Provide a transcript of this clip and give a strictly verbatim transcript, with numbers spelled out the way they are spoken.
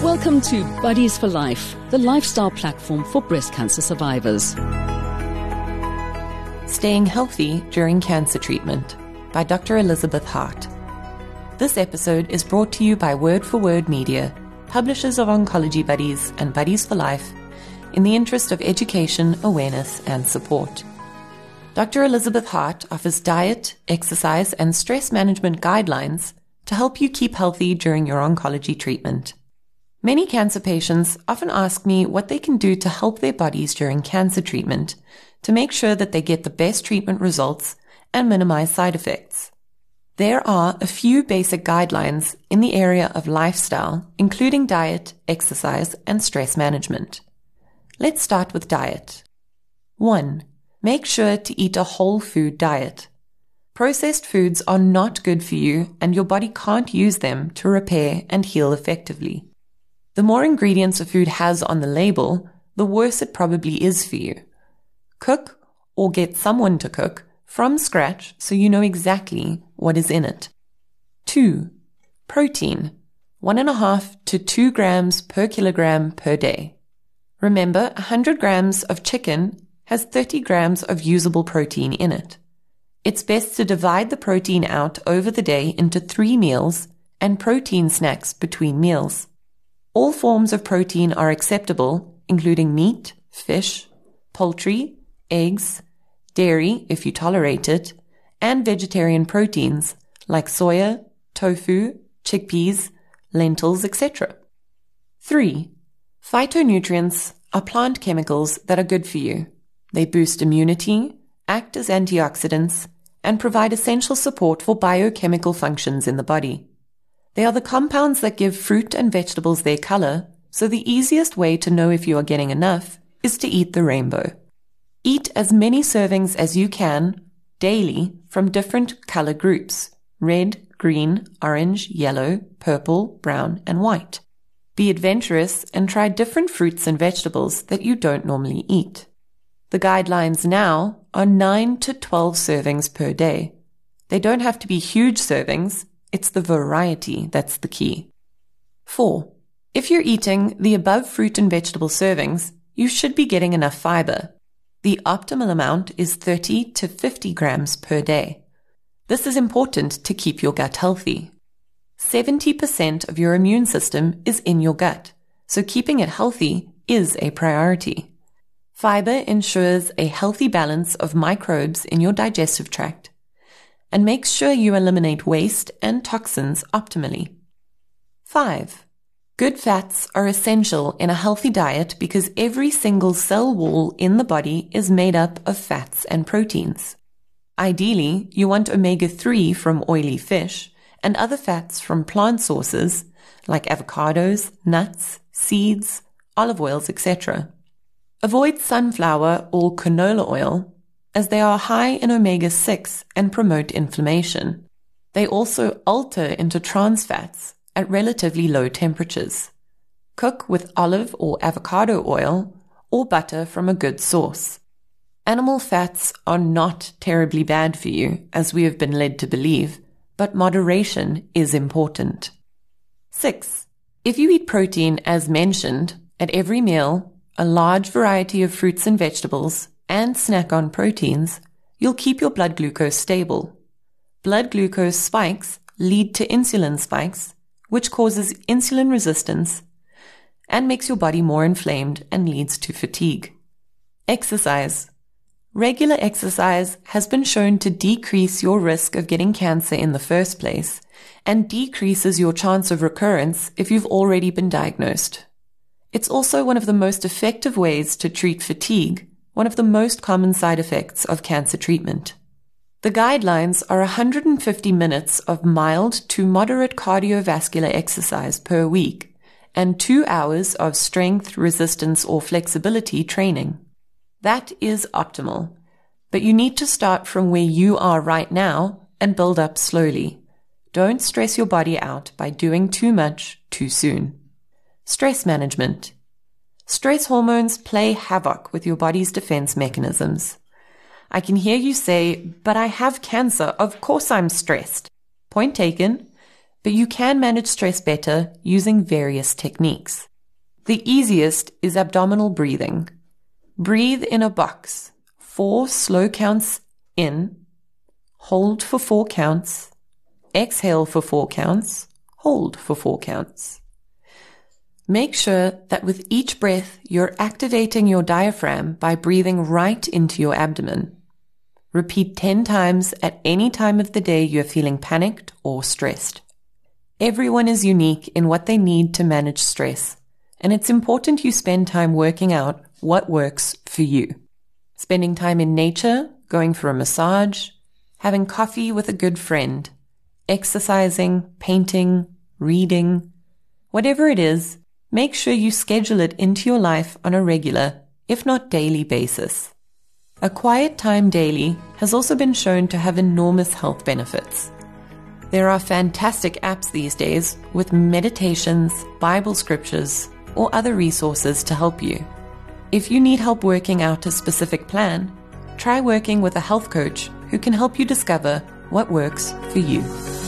Welcome to Buddies for Life, the lifestyle platform for breast cancer survivors. Staying Healthy During Cancer Treatment by Doctor Elizabeth Hart. This episode is brought to you by Word for Word Media, publishers of Oncology Buddies and Buddies for Life, in the interest of education, awareness, and support. Doctor Elizabeth Hart offers diet, exercise, and stress management guidelines to help you keep healthy during your oncology treatment. Many cancer patients often ask me what they can do to help their bodies during cancer treatment to make sure that they get the best treatment results and minimize side effects. There are a few basic guidelines in the area of lifestyle, including diet, exercise, and stress management. Let's start with diet. one. Make sure to eat a whole food diet. Processed foods are not good for you, and your body can't use them to repair and heal effectively. The more ingredients a food has on the label, the worse it probably is for you. Cook, or get someone to cook, from scratch so you know exactly what is in it. two. Protein. One and a half to two grams per kilogram per day. Remember, one hundred grams of chicken has thirty grams of usable protein in it. It's best to divide the protein out over the day into three meals and protein snacks between meals. All forms of protein are acceptable, including meat, fish, poultry, eggs, dairy if you tolerate it, and vegetarian proteins like soya, tofu, chickpeas, lentils, et cetera. three. Phytonutrients are plant chemicals that are good for you. They boost immunity, act as antioxidants, and provide essential support for biochemical functions in the body. They are the compounds that give fruit and vegetables their color, so the easiest way to know if you are getting enough is to eat the rainbow. Eat as many servings as you can daily from different color groups: red, green, orange, yellow, purple, brown, and white. Be adventurous and try different fruits and vegetables that you don't normally eat. The guidelines now are nine to twelve servings per day. They don't have to be huge servings. It's the variety that's the key. four. If you're eating the above fruit and vegetable servings, you should be getting enough fiber. The optimal amount is thirty to fifty grams per day. This is important to keep your gut healthy. seventy percent of your immune system is in your gut, so keeping it healthy is a priority. Fiber ensures a healthy balance of microbes in your digestive tract and makes sure you eliminate waste and toxins optimally. five. Good fats are essential in a healthy diet because every single cell wall in the body is made up of fats and proteins. Ideally, you want omega three from oily fish and other fats from plant sources like avocados, nuts, seeds, olive oils, et cetera. Avoid sunflower or canola oil as they are high in omega six and promote inflammation. They also alter into trans fats at relatively low temperatures. Cook with olive or avocado oil or butter from a good source. Animal fats are not terribly bad for you, as we have been led to believe, but moderation is important. six. If you eat protein as mentioned at every meal, a large variety of fruits and vegetables, and snack on proteins, you'll keep your blood glucose stable. Blood glucose spikes lead to insulin spikes, which causes insulin resistance and makes your body more inflamed and leads to fatigue. Exercise. Regular exercise has been shown to decrease your risk of getting cancer in the first place and decreases your chance of recurrence if you've already been diagnosed. It's also one of the most effective ways to treat fatigue, one of the most common side effects of cancer treatment. The guidelines are one hundred fifty minutes of mild to moderate cardiovascular exercise per week and two hours of strength, resistance, or flexibility training. That is optimal, but you need to start from where you are right now and build up slowly. Don't stress your body out by doing too much too soon. Stress management. Stress hormones play havoc with your body's defense mechanisms. I can hear you say, but I have cancer, of course I'm stressed. Point taken. but you can manage stress better using various techniques. The easiest is abdominal breathing. Breathe in a box, four slow counts in, hold for four counts, exhale for four counts, hold for four counts. Make sure that with each breath, you're activating your diaphragm by breathing right into your abdomen. Repeat ten times at any time of the day you're feeling panicked or stressed. Everyone is unique in what they need to manage stress, and it's important you spend time working out what works for you. Spending time in nature, going for a massage, having coffee with a good friend, exercising, painting, reading, whatever it is, make sure you schedule it into your life on a regular, if not daily basis. A quiet time daily has also been shown to have enormous health benefits. There are fantastic apps these days with meditations, Bible scriptures, or other resources to help you. If you need help working out a specific plan, try working with a health coach who can help you discover what works for you.